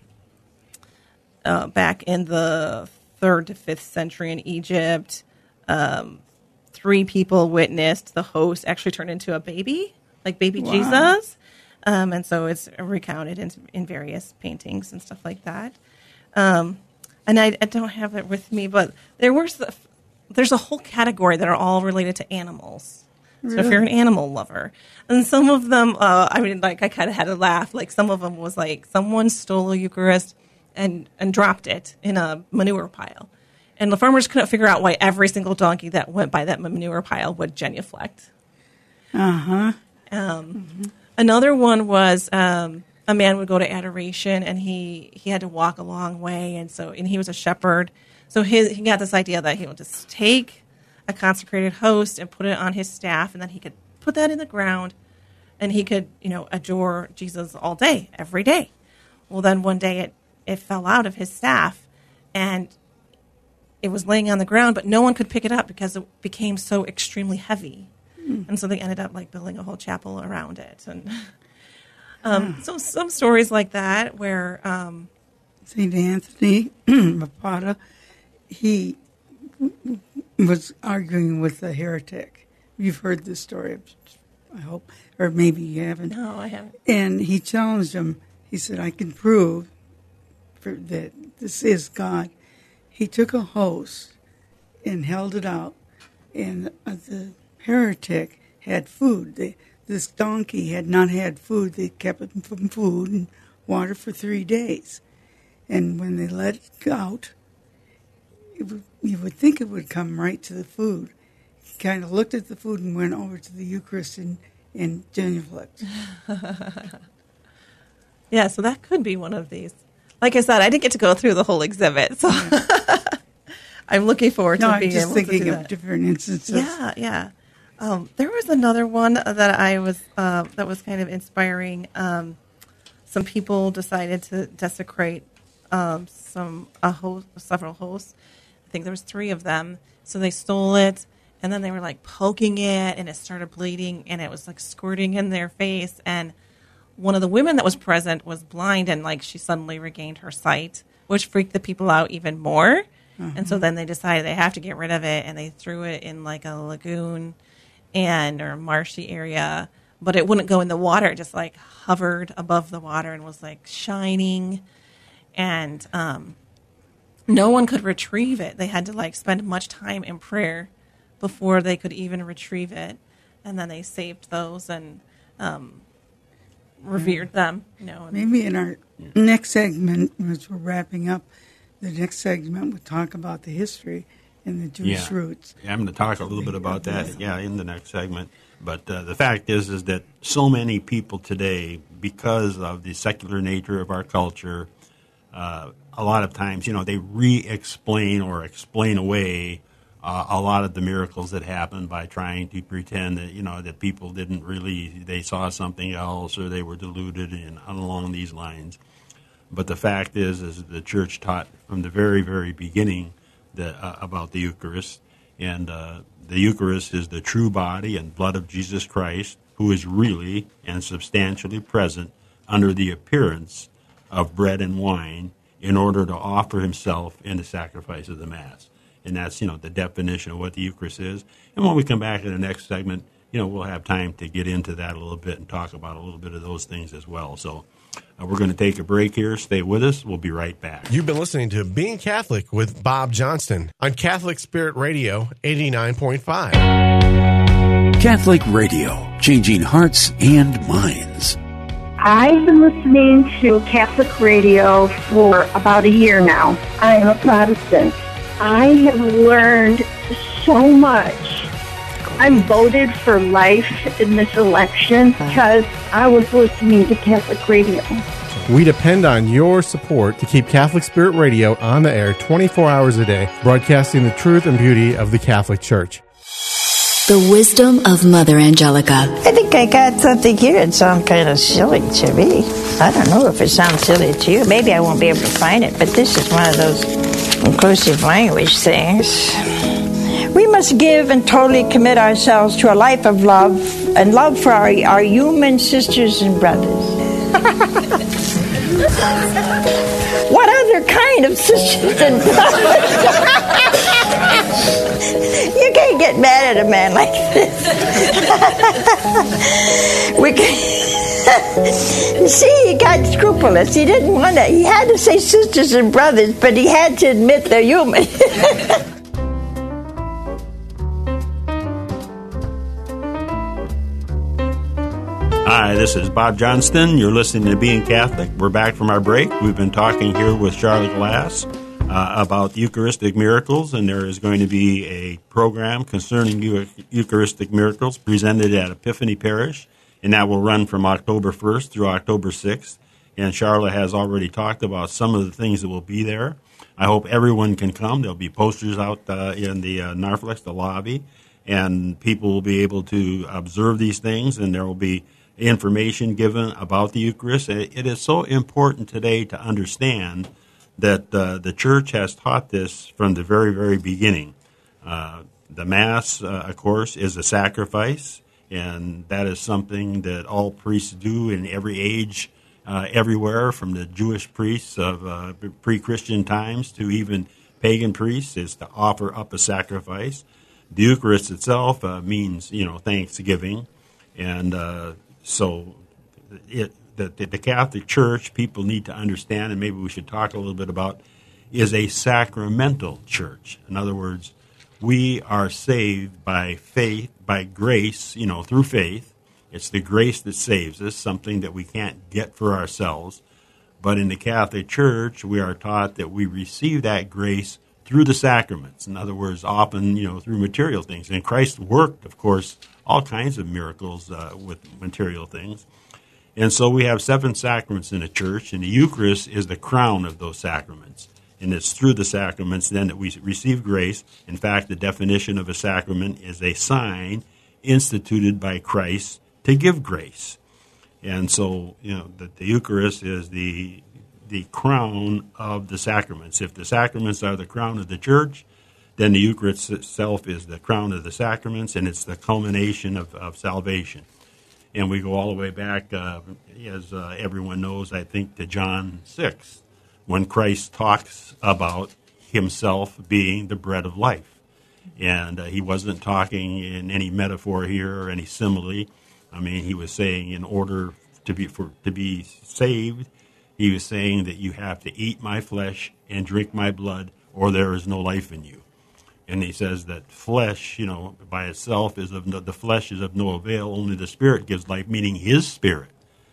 uh, back in the third to fifth century in Egypt. Um, three people witnessed the host actually turn into a baby, like baby Wow. Jesus. Um, and so it's recounted in, in various paintings and stuff like that. Um, and I, I don't have it with me, but there was the, there's a whole category that are all related to animals. So if you're an animal lover, and some of them, uh, I mean, like I kind of had to laugh. Like some of them was like someone stole a Eucharist and and dropped it in a manure pile, and the farmers couldn't figure out why every single donkey that went by that manure pile would genuflect. Uh huh. Um, mm-hmm. Another one was um, a man would go to adoration, and he he had to walk a long way, and so and he was a shepherd, so his, he got this idea that he would just take a consecrated host and put it on his staff, and then he could put that in the ground, and he could, you know, adore Jesus all day, every day. Well, then one day it, it fell out of his staff, and it was laying on the ground, but no one could pick it up because it became so extremely heavy. Mm. And so they ended up, like, building a whole chapel around it. And um, mm. so some stories like that where... Um, Saint Anthony Rapata, he... was arguing with a heretic. You've heard this story, I hope, or maybe you haven't. No, I haven't. And he challenged him. He said, I can prove for, that this is God. He took a hose and held it out, and uh, the heretic had food. They, this donkey had not had food. They kept it from food and water for three days. And when they let it out, it would, you would think it would come right to the food. He kind of looked at the food and went over to the Eucharist and, and genuflect. Yeah, so that could be one of these. Like I said, I didn't get to go through the whole exhibit, so yeah. I'm looking forward no, to I'm being just able thinking to do of that. different instances. Yeah, yeah. Um, there was another one that I was uh, that was kind of inspiring. Um, some people decided to desecrate um, some a host, several hosts. I think there was three of them. So they stole it, and then they were like poking it, and it started bleeding, and it was like squirting in their face. And one of the women that was present was blind, and like she suddenly regained her sight, which freaked the people out even more. Uh-huh. And so then they decided they have to get rid of it, and they threw it in like a lagoon and or a marshy area. But it wouldn't go in the water; it just like hovered above the water and was like shining, and um. no one could retrieve it. They had to like spend much time in prayer before they could even retrieve it. And then they saved those and um, revered them. You know, and maybe in our next segment, as we're wrapping up, the next segment we'll talk about the history and the Jewish yeah. roots. Yeah, I'm going to talk a little bit about that. Yeah, in the next segment. But uh, the fact is, is that so many people today, because of the secular nature of our culture, uh, a lot of times, you know, they re-explain or explain away uh, a lot of the miracles that happened by trying to pretend that, you know, that people didn't really, they saw something else or they were deluded and along these lines. But the fact is, is the church taught from the very, very beginning the, uh, about the Eucharist. And uh, the Eucharist is the true body and blood of Jesus Christ, who is really and substantially present under the appearance of bread and wine, in order to offer himself in the sacrifice of the Mass. And that's, you know, the definition of what the Eucharist is. And when we come back in the next segment, you know, we'll have time to get into that a little bit and talk about a little bit of those things as well. So uh, we're going to take a break here. Stay with us. We'll be right back. You've been listening to Being Catholic with Bob Johnston on Catholic Spirit Radio eighty-nine point five. Catholic Radio, changing hearts and minds. I've been listening to Catholic radio for about a year now. I am a Protestant. I have learned so much. I'm voted for life in this election because I was listening to Catholic radio. We depend on your support to keep Catholic Spirit Radio on the air twenty-four hours a day, broadcasting the truth and beauty of the Catholic Church. The wisdom of Mother Angelica. I think I got something here that sounds kind of silly to me. I don't know if it sounds silly to you. Maybe I won't be able to find it, but this is one of those inclusive language things. We must give and totally commit ourselves to a life of love and love for our, our human sisters and brothers. What other kind of sisters and brothers? You can't get mad at a man like this. we can, see, he got scrupulous. He didn't want to. He had to say sisters and brothers, but he had to admit they're human. Hi, this is Bob Johnston. You're listening to Being Catholic. We're back from our break. We've been talking here with Charlotte Glass uh, about Eucharistic miracles, and there is going to be a program concerning Eu- Eucharistic miracles presented at Epiphany Parish, and that will run from October first through October sixth. And Charlotte has already talked about some of the things that will be there. I hope everyone can come. There'll be posters out uh, in the uh, Narflex, the lobby, and people will be able to observe these things, and there will be information given about the Eucharist. It is so important today to understand that uh, the Church has taught this from the very, very beginning. Uh, the Mass, uh, of course, is a sacrifice, and that is something that all priests do in every age, uh, everywhere, from the Jewish priests of uh, pre-Christian times to even pagan priests, is to offer up a sacrifice. The Eucharist itself uh, means, you know, thanksgiving, and uh, so it, the, the Catholic Church, people need to understand, and maybe we should talk a little bit about, is a sacramental church. In other words, we are saved by faith, by grace, you know, through faith. It's the grace that saves us, something that we can't get for ourselves. But in the Catholic Church, we are taught that we receive that grace through the sacraments. In other words, often, you know, through material things. And Christ worked, of course, all kinds of miracles uh, with material things. And so we have seven sacraments in the church, and the Eucharist is the crown of those sacraments. And it's through the sacraments then that we receive grace. In fact, the definition of a sacrament is a sign instituted by Christ to give grace. And so, you know, the, the Eucharist is the the crown of the sacraments. If the sacraments are the crown of the church, then the Eucharist itself is the crown of the sacraments, and it's the culmination of, of salvation. And we go all the way back, uh, as uh, everyone knows, I think, to John six, when Christ talks about himself being the bread of life. And uh, he wasn't talking in any metaphor here or any simile. I mean, he was saying in order to be for to be saved, he was saying that you have to eat my flesh and drink my blood, or there is no life in you. And he says that flesh, you know, by itself is of no, the flesh is of no avail. Only the Spirit gives life, meaning His Spirit.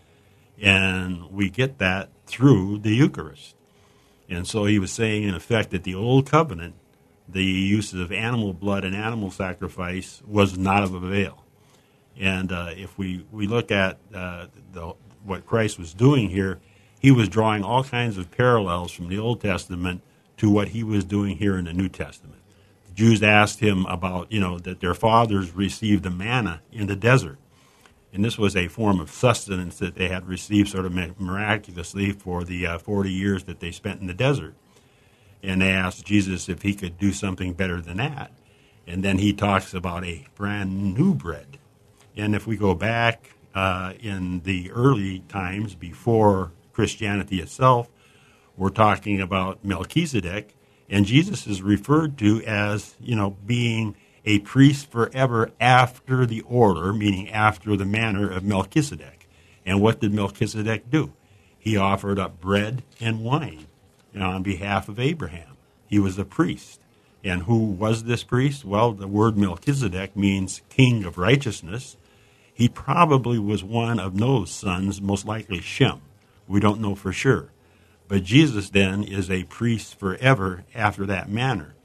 And we get that through the Eucharist. And so he was saying, in effect, that the Old Covenant, the use of animal blood and animal sacrifice was not of avail. And uh, if we, we look at uh, the, what Christ was doing here, he was drawing all kinds of parallels from the Old Testament to what he was doing here in the New Testament. The Jews asked him about, you know, that their fathers received the manna in the desert. And this was a form of sustenance that they had received sort of miraculously for the uh, forty years that they spent in the desert. And they asked Jesus if he could do something better than that. And then he talks about a brand new bread. And if we go back uh, in the early times before Christianity itself, we're talking about Melchizedek, and Jesus is referred to as, you know, being a priest forever after the order, meaning after the manner of Melchizedek. And what did Melchizedek do? He offered up bread and wine, you know, on behalf of Abraham. He was a priest. And who was this priest? Well, the word Melchizedek means king of righteousness. He probably was one of Noah's sons, most likely Shem. We don't know for sure. But Jesus then is a priest forever after that manner.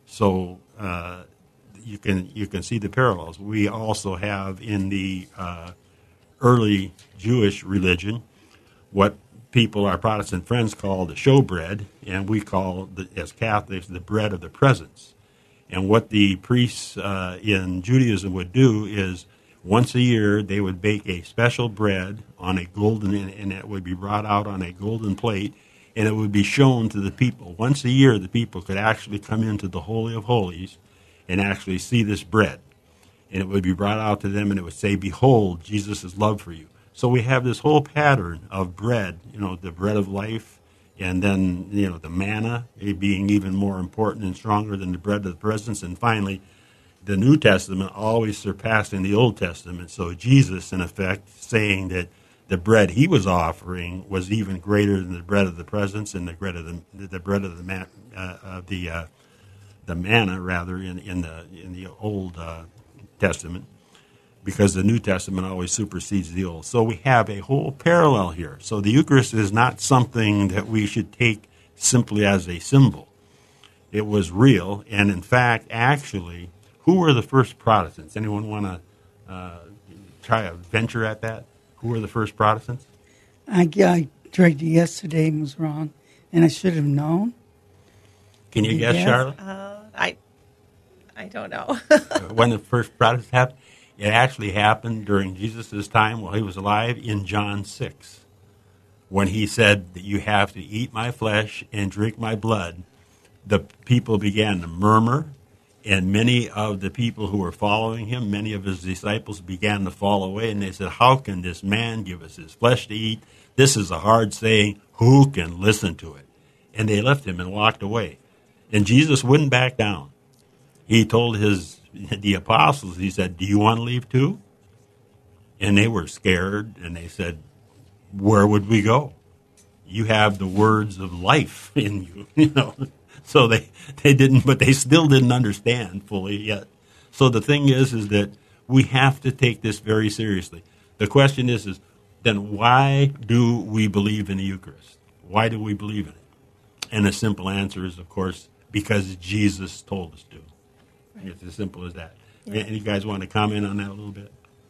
So uh, you can you can see the parallels. We also have in the uh, early Jewish religion what people, our Protestant friends, call the showbread, and we call, the, as Catholics, the bread of the presence. And what the priests uh, in Judaism would do is once a year they would bake a special bread on a golden, and it would be brought out on a golden plate, and it would be shown to the people. Once a year the people could actually come into the Holy of Holies and actually see this bread. And it would be brought out to them, and it would say, "Behold, Jesus' love for you." So we have this whole pattern of bread, you know, the bread of life, and then, you know, the manna being even more important and stronger than the bread of the presence. And finally, the New Testament always surpassing the Old Testament. So Jesus, in effect, saying that the bread he was offering was even greater than the bread of the presence and the bread of the the bread of the man, uh, uh, the uh, the manna rather in in the in the Old uh, Testament, because the New Testament always supersedes the Old. So we have a whole parallel here. So the Eucharist is not something that we should take simply as a symbol. It was real, and in fact, actually, who were the first Protestants? Anyone want to uh, try a venture at that? Who were the first Protestants? I, I tried yesterday and was wrong, and I should have known. Can you, you guess, guess, Charlotte? Uh, I I don't know. When the first Protestants happened? It actually happened during Jesus' time while he was alive in John six, when he said that you have to eat my flesh and drink my blood. The people began to murmur, and many of the people who were following him, many of his disciples, began to fall away, and they said, "How can this man give us his flesh to eat? This is a hard saying. Who can listen to it?" And they left him and walked away. And Jesus wouldn't back down. He told his the apostles, he said, "Do you want to leave too?" And they were scared, and they said, "Where would we go? You have the words of life in you," you know. So they, they didn't, but they still didn't understand fully yet. So the thing is, is that we have to take this very seriously. The question is, is then why do we believe in the Eucharist? Why do we believe in it? And the simple answer is, of course, because Jesus told us to. Right. It's as simple as that. Yeah. Any guys want to comment on that a little bit?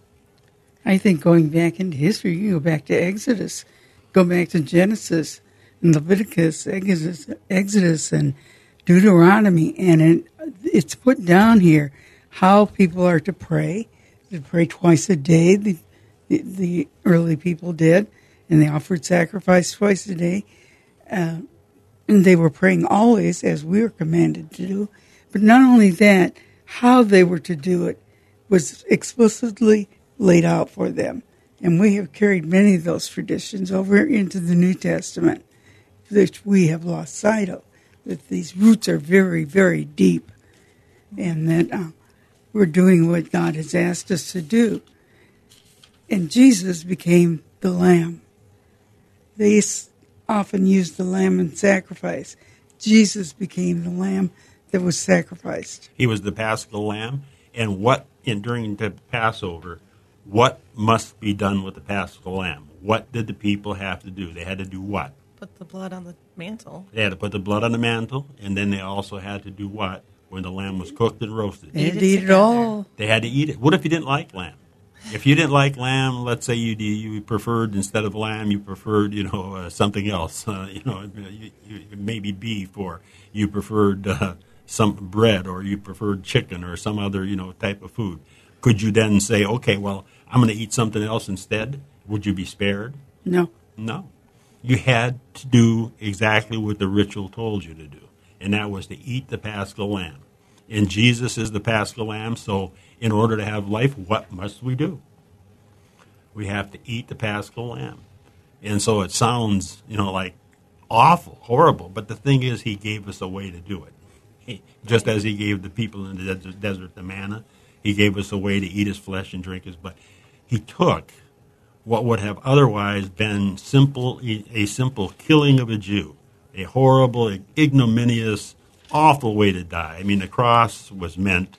I think going back into history, you go back to Exodus, go back to Genesis, and Leviticus, Exodus, Exodus, and Deuteronomy, and it, it's put down here how people are to pray. To pray twice a day, the, the, the early people did, and they offered sacrifice twice a day. Uh, and they were praying always, as we were commanded to do. But not only that, how they were to do it was explicitly laid out for them. And we have carried many of those traditions over into the New Testament, which we have lost sight of, that these roots are very, very deep, and that uh, we're doing what God has asked us to do. And Jesus became the Lamb. They often use the lamb in sacrifice. Jesus became the lamb that was sacrificed. He was the Paschal Lamb. And what, in during the Passover, what must be done with the Paschal Lamb? What did the people have to do? They had to do what? Put the blood on the mantle. They had to put the blood on the mantle, and then they also had to do what? When the lamb was cooked and roasted. They had to eat it all. They had to eat it. What if you didn't like lamb? If you didn't like lamb, let's say you you preferred, instead of lamb, you preferred, you know, uh, something else, uh, you know, you, you, maybe beef, or you preferred uh, some bread, or you preferred chicken, or some other, you know, type of food. Could you then say, okay, well, I'm going to eat something else instead? Would you be spared? No. No. You had to do exactly what the ritual told you to do, and that was to eat the Paschal Lamb. And Jesus is the Paschal Lamb, so in order to have life, what must we do? We have to eat the Paschal Lamb. And so it sounds, you know, like awful, horrible, but the thing is, he gave us a way to do it. He, just as he gave the people in the desert, desert the manna, he gave us a way to eat his flesh and drink his blood. He took what would have otherwise been simple, a simple killing of a Jew, a horrible, ignominious, awful way to die. I mean, the cross was meant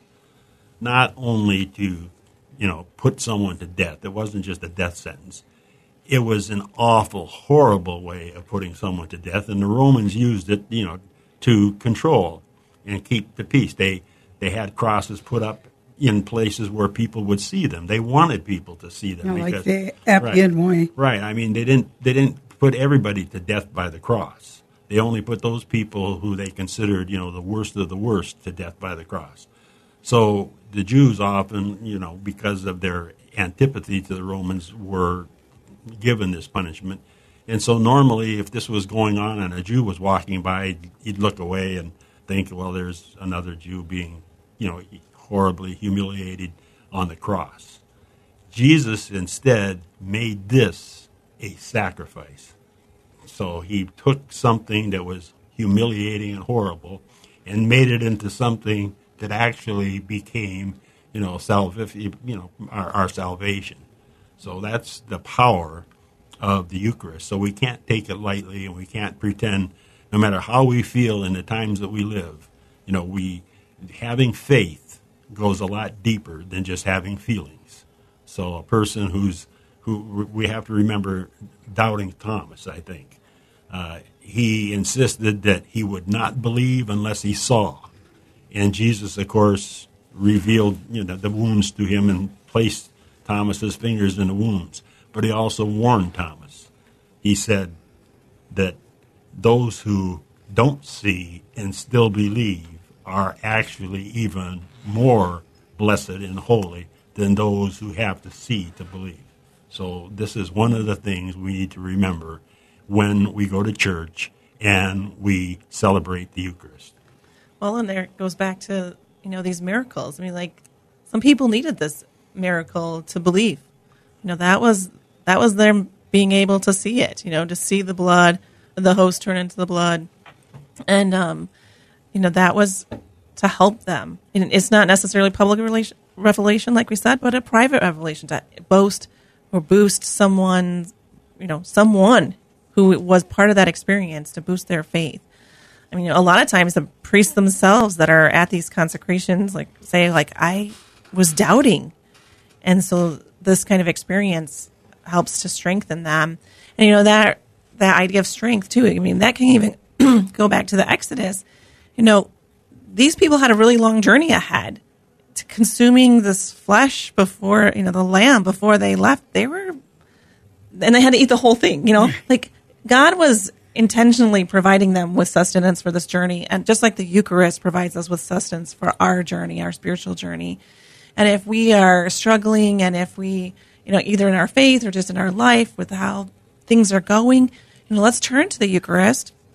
not only to, you know, put someone to death. It wasn't just a death sentence. It was an awful, horrible way of putting someone to death, and the Romans used it, you know, to control and keep the peace. They they had crosses put up in places where people would see them. They wanted people to see them. You know, because, like the Appian right, Way. Right. I mean, they didn't they didn't put everybody to death by the cross. They only put those people who they considered, you know, the worst of the worst to death by the cross. So the Jews often, you know, because of their antipathy to the Romans, were given this punishment. And so normally if this was going on and a Jew was walking by, he'd look away and think, well, there's another Jew being, you know, horribly humiliated on the cross. Jesus instead made this a sacrifice. So he took something that was humiliating and horrible and made it into something that actually became, you know, salv- you know, our, our salvation. So that's the power of the Eucharist. So we can't take it lightly, and we can't pretend, no matter how we feel in the times that we live, you know, we having faith goes a lot deeper than just having feelings. So a person who's who we have to remember doubting Thomas, I think. Uh, he insisted that he would not believe unless he saw. And Jesus, of course, revealed, you know, the wounds to him and placed Thomas's fingers in the wounds. But he also warned Thomas. He said that those who don't see and still believe are actually even more blessed and holy than those who have to see to believe. So this is one of the things we need to remember when we go to church and we celebrate the Eucharist. Well, and there it goes back to, you know, these miracles. I mean, like, some people needed this miracle to believe. You know, that was that was them being able to see it, you know, to see the blood, the host turn into the blood. And, um, you know, that was to help them. And it's not necessarily public relation, revelation, like we said, but a private revelation to boast or boost someone, you know, someone who was part of that experience, to boost their faith. I mean, a lot of times the priests themselves that are at these consecrations, like, say, like, I was doubting. And so this kind of experience helps to strengthen them. And, you know, that that idea of strength, too, I mean, that can even go back to the Exodus. You know, these people had a really long journey ahead to consuming this flesh before, you know, the lamb, before they left. They were, and they had to eat the whole thing, you know, like, God was intentionally providing them with sustenance for this journey. And just like the Eucharist provides us with sustenance for our journey, our spiritual journey. And if we are struggling, and if we, you know, either in our faith or just in our life with how things are going, you know, let's turn to the Eucharist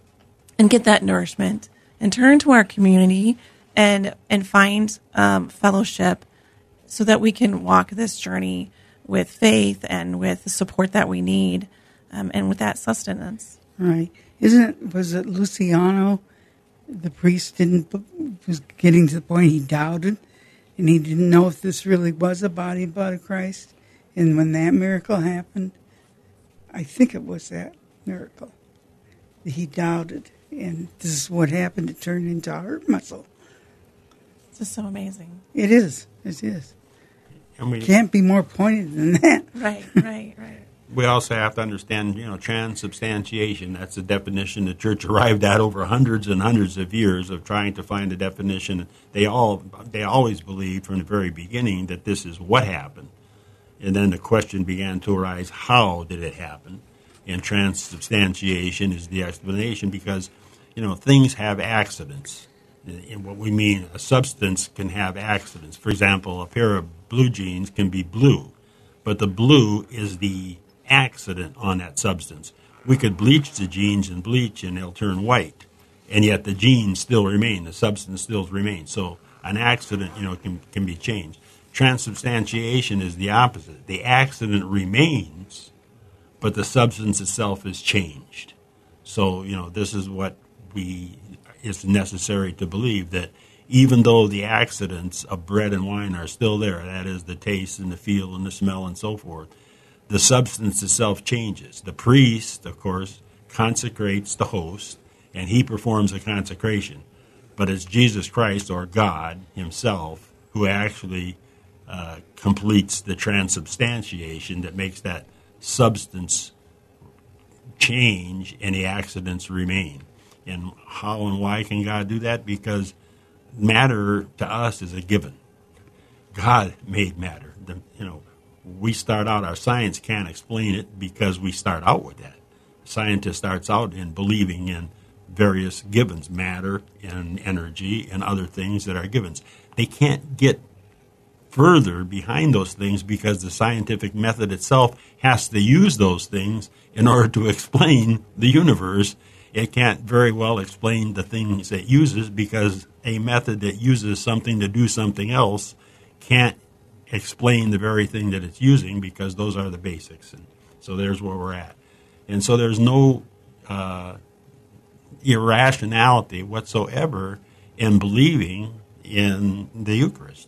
and get that nourishment and turn to our community and and find um, fellowship so that we can walk this journey with faith and with the support that we need um, and with that sustenance. Right. Isn't it, was it Luciano, the priest didn't, was getting to the point he doubted and he didn't know if this really was a body and blood of Christ? And when that miracle happened, I think it was that miracle, he doubted. And this is what happened. It turned into a heart muscle. It's just so amazing. It is. It is. And we can't be more pointed than that. Right, right, right. We also have to understand, you know, transubstantiation. That's a definition the church arrived at over hundreds and hundreds of years of trying to find a definition. They all, they always believed from the very beginning that this is what happened. And then the question began to arise, how did it happen? And transubstantiation is the explanation because, you know, things have accidents. And what we mean, a substance can have accidents. For example, a pair of blue jeans can be blue, but the blue is the accident on that substance. We could bleach the jeans and bleach and they'll turn white, and yet the jeans still remain, the substance still remains. So an accident, you know, can, can be changed. Transubstantiation is the opposite. The accident remains, but the substance itself is changed. So, you know, this is what we it's necessary to believe, that even though the accidents of bread and wine are still there, that is the taste and the feel and the smell and so forth, the substance itself changes. The priest, of course, consecrates the host, and he performs a consecration. But it's Jesus Christ, or God himself, who actually uh, completes the transubstantiation that makes that substance change and the accidents remain. And how and why can God do that? Because matter to us is a given. God made matter. The, you know, we start out, our science can't explain it because we start out with that. Scientist starts out in believing in various givens, matter and energy and other things that are givens. They can't get further behind those things because the scientific method itself has to use those things in order to explain the universe. It can't very well explain the things it uses because a method that uses something to do something else can't explain the very thing that it's using because those are the basics. And so there's where we're at. And so there's no uh, irrationality whatsoever in believing in the Eucharist.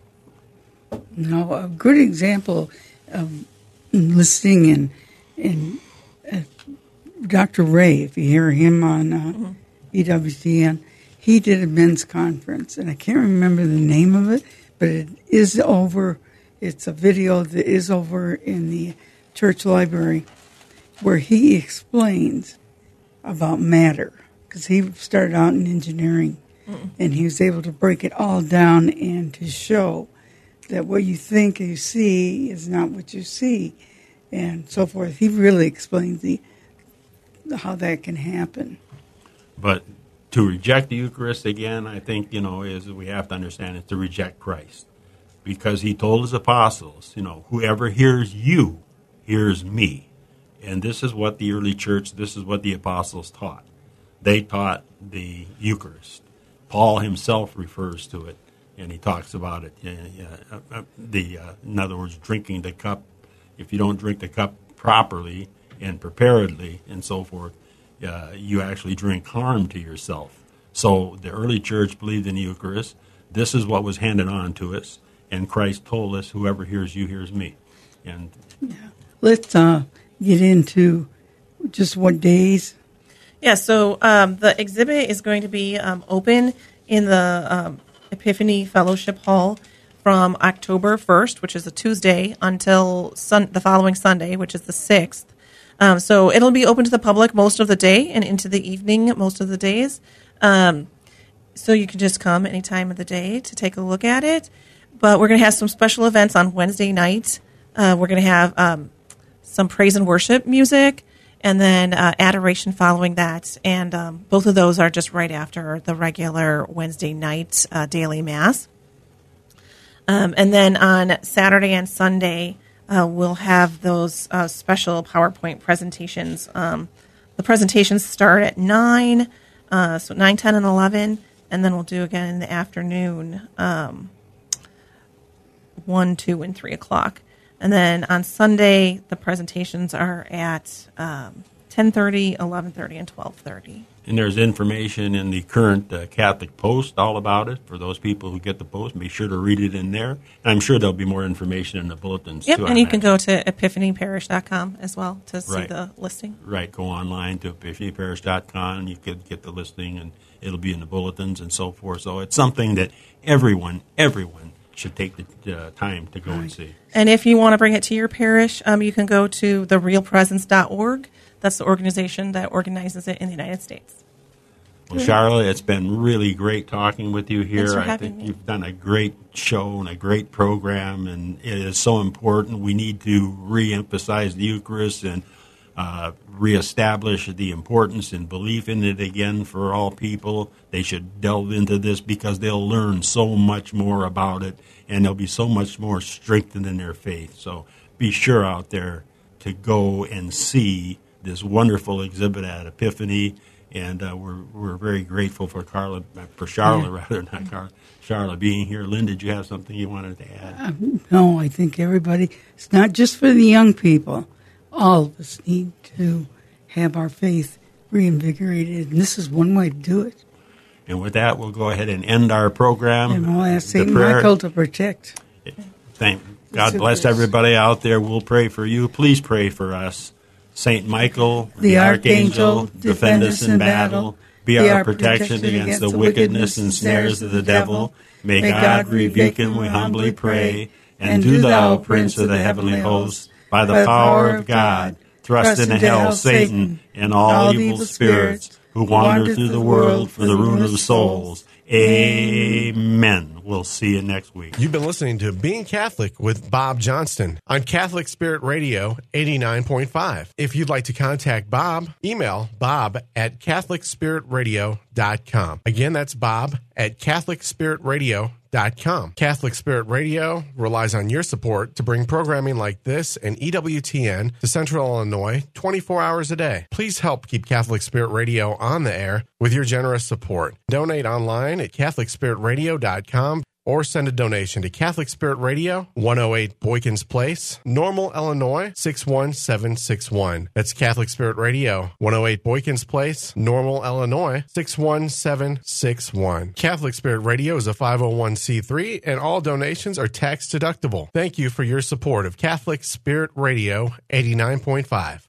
No, a good example of listening in, in uh, Doctor Ray, if you hear him on uh, mm-hmm. E W T N, he did a men's conference, and I can't remember the name of it, but it is over, it's a video that is over in the church library where he explains about matter, because he started out in engineering, mm-hmm. and he was able to break it all down and to show that what you think you see is not what you see, and so forth. He really explains the how that can happen. But to reject the Eucharist, again, I think, you know, is we have to understand is to reject Christ. Because he told his apostles, you know, whoever hears you hears me. And this is what the early church, this is what the apostles taught. They taught the Eucharist. Paul himself refers to it, and he talks about it. Uh, uh, the, uh, in other words, drinking the cup. If you don't drink the cup properly and preparedly and so forth, uh, you actually drink harm to yourself. So the early church believed in the Eucharist. This is what was handed on to us, and Christ told us, whoever hears you hears me. And yeah. Let's uh, get into just what days. Yeah, so um, the exhibit is going to be um, open in the um, Epiphany Fellowship Hall from October first, which is a Tuesday, until sun- the following Sunday, which is the sixth. Um, so it'll be open to the public most of the day and into the evening most of the days. Um, so you can just come any time of the day to take a look at it. But we're going to have some special events on Wednesday night. Uh, we're going to have um, some praise and worship music and then uh, adoration following that. And um, both of those are just right after the regular Wednesday night uh, daily Mass. Um, and then on Saturday and Sunday, Uh, we'll have those uh, special PowerPoint presentations. Um, the presentations start at nine. Uh, so nine, ten, and eleven, and then we'll do again in the afternoon, um, one, two, and three o'clock. And then on Sunday, the presentations are at um, ten thirty, eleven thirty, and twelve thirty. And there's information in the current uh, Catholic Post all about it for those people who get the Post. Be sure to read it in there. And I'm sure there'll be more information in the bulletins, yep, too. And you can go to epiphany parish dot com as well to see right. the listing. Right. Go online to epiphany parish dot com. You could get the listing, and it'll be in the bulletins and so forth. So it's something that everyone, everyone should take the uh, time to go right. and see. And if you want to bring it to your parish, um, you can go to the real presence dot org. That's the organization that organizes it in the United States. Well, Charlotte, it's been really great talking with you here. Thanks for I having think me. you've done a great show and a great program, and it is so important. We need to re-emphasize the Eucharist and uh, reestablish the importance and belief in it again for all people. They should delve into this because they'll learn so much more about it, and they'll be so much more strengthened in their faith. So be sure out there to go and see this wonderful exhibit at Epiphany, and uh, we're we're very grateful for Carla, for Charlotte yeah. rather, not Carla, Charlotte being here. Lynn, did you have something you wanted to add? Um, no, I think everybody, it's not just for the young people. All of us need to have our faith reinvigorated, and this is one way to do it. And with that, we'll go ahead and end our program. And we'll ask Saint Michael to protect. Thank God bless everybody out there. We'll pray for you. Please pray for us. Saint Michael, the, the Archangel, Archangel, defend us in battle. Be our protection against the wickedness and snares of the devil. May God rebuke him, we humbly pray. And do thou, Prince of the heavenly host, by the power of God, thrust into hell Satan and all evil spirits who wander through the world for the ruin of the souls. Amen. We'll see you next week. You've been listening to Being Catholic with Bob Johnston on Catholic Spirit Radio eighty-nine point five. If you'd like to contact Bob, email bob at catholic spirit radio dot com. Again, that's bob at catholic spirit radio dot com. Catholic Spirit Radio relies on your support to bring programming like this and E W T N to Central Illinois twenty-four hours a day. Please help keep Catholic Spirit Radio on the air with your generous support. Donate online at catholic spirit radio dot com or send a donation to Catholic Spirit Radio, one oh eight Boykins Place, Normal, Illinois, six one seven six one. That's Catholic Spirit Radio, one oh eight Boykins Place, Normal, Illinois, six one seven six one. Catholic Spirit Radio is a five oh one c three, and all donations are tax deductible. Thank you for your support of Catholic Spirit Radio eighty-nine point five.